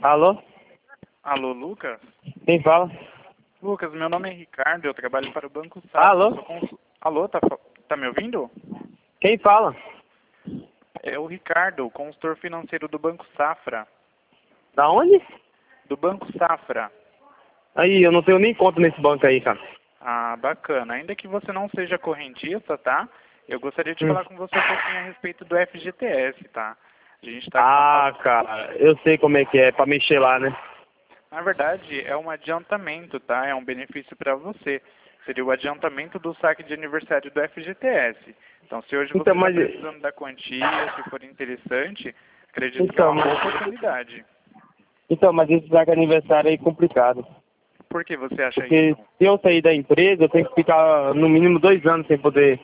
Alô? Alô, Lucas? Quem fala? Lucas, meu nome é Ricardo, eu trabalho para o Banco Safra. Alô? Alô, tá me ouvindo? Quem fala? É o Ricardo, consultor financeiro do Banco Safra. Da onde? Do Banco Safra. Aí, eu não tenho nem conta nesse banco aí, cara. Ah, bacana. Ainda que você não seja correntista, tá? Eu gostaria de Hum. falar com você um pouquinho a respeito do FGTS, tá? A gente tá com Ah, cara, eu sei como é pra mexer lá, né? Na verdade, é um adiantamento, tá? É um benefício para você. Seria o adiantamento do saque de aniversário do FGTS. Então, se hoje você Então, está mas... precisando da quantia, se for interessante, acredito que é Então, uma boa mas... oportunidade. Então, mas esse saco aniversário aí é complicado. Por que você acha Porque isso? se eu sair da empresa, eu tenho que ficar no mínimo 2 anos sem poder...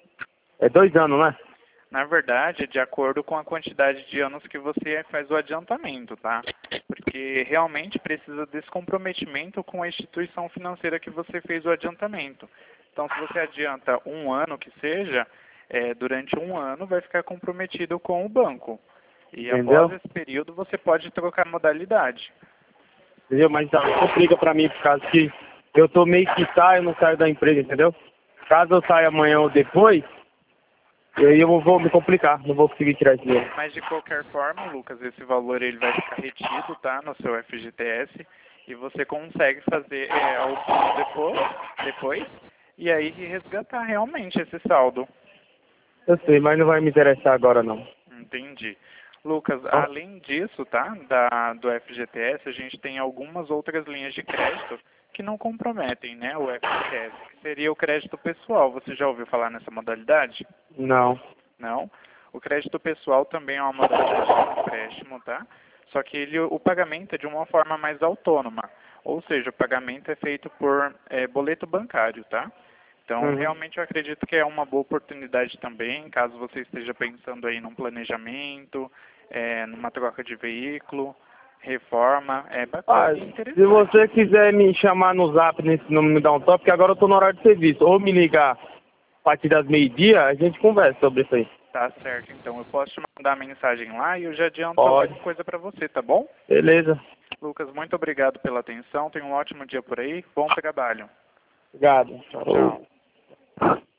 É 2 anos, né? Na verdade, é de acordo com a quantidade de anos que você faz o adiantamento, tá? Porque realmente precisa desse comprometimento com a instituição financeira que você fez o adiantamento. Então, se você adianta um ano que seja, durante um ano vai ficar comprometido com o banco. E após Entendeu? esse período você pode trocar modalidade. Entendeu? Mas tá, complica pra mim por causa que eu tô meio que saio, não saio da empresa, entendeu? Caso eu saia amanhã ou depois, e aí eu vou me complicar, não vou conseguir tirar esse dinheiro. Mas de qualquer forma, Lucas, esse valor ele vai ficar retido, tá, no seu FGTS e você consegue fazer a opção depois e aí resgatar realmente esse saldo. Eu sei, mas não vai me interessar agora não. Entendi. Lucas, Tá? além disso, tá, do FGTS, a gente tem algumas outras linhas de crédito que não comprometem, né, o FGTS, que seria o crédito pessoal. Você já ouviu falar nessa modalidade? Não. Não. O crédito pessoal também é uma modalidade de empréstimo, tá? Só que o pagamento é de uma forma mais autônoma. Ou seja, o pagamento é feito por boleto bancário, tá? Então, Uhum. realmente eu acredito que é uma boa oportunidade também, caso você esteja pensando aí num planejamento, numa troca de veículo, reforma, é Ah, bacana e se interessante. você quiser me chamar no zap nesse nome, me dar um toque, porque agora eu tô no horário de serviço. Ou me ligar a partir das meio-dia, a gente conversa sobre isso aí. Tá certo, então eu posso te mandar mensagem lá e eu já adianto Pode. alguma coisa para você, tá bom? Beleza. Lucas, muito obrigado pela atenção. Tenha um ótimo dia por aí. Bom trabalho. Obrigado. Tchau, tchau.